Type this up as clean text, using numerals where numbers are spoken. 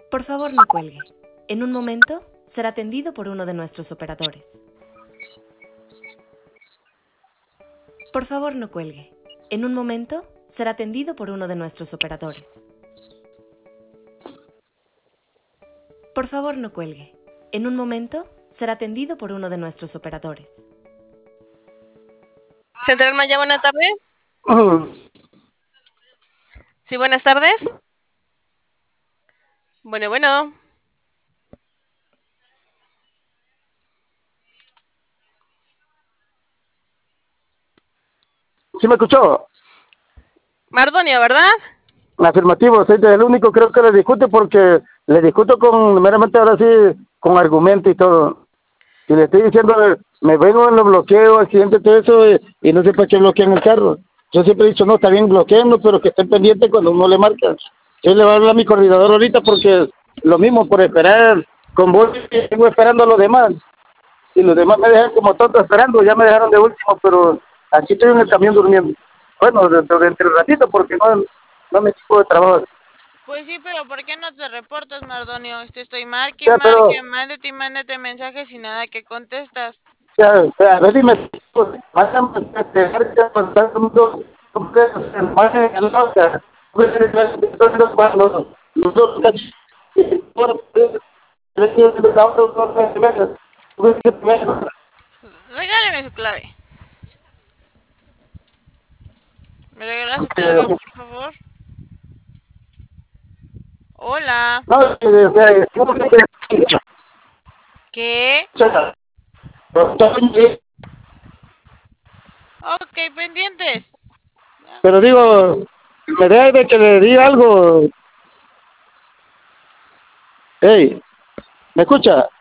Por favor, no cuelgue. En un momento será atendido por uno de nuestros operadores. Por favor, no cuelgue. En un momento será atendido por uno de nuestros operadores. Por favor, no cuelgue. En un momento será atendido por uno de nuestros operadores. Central Maya, buena tarde. Sí, buenas tardes. Bueno. ¿Sí me escuchó? Mardonio, ¿verdad? Afirmativo, soy el único creo que le discute porque le discuto con, meramente ahora sí, con argumento y todo. Y le estoy diciendo, me vengo en los bloqueos, accidentes, todo eso, y no sé para qué bloquean el carro. Yo siempre he dicho, no, está bien, bloqueenlo, pero que estén pendientes cuando uno le marca. Yo le voy a hablar a mi coordinador ahorita porque lo mismo, por esperar con vos, tengo esperando a los demás. Y los demás me dejan como tonto esperando, ya me dejaron de último, pero aquí estoy en el camión durmiendo. Bueno, dentro de entre un ratito, porque no me equipo de trabajo. Pues sí, pero ¿por qué no te reportas, Mardonio? Estoy marque, Ya, pero, mándate mensajes y nada que contestas. ya, a ver, dime, mándame, Regáleme su clave. ¿Me regala su clave, por favor? Hola. ¿Qué? Ok, pendientes. pero digo, me debe que le diga algo. Hey, ¿me escucha?